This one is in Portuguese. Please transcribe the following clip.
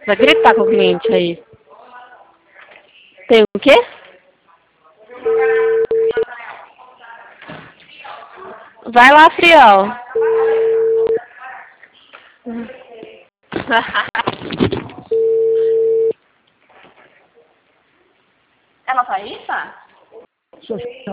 Vai gritar com o cliente aí. Tem o quê? Vai lá, Friol. É nossa Raíssa?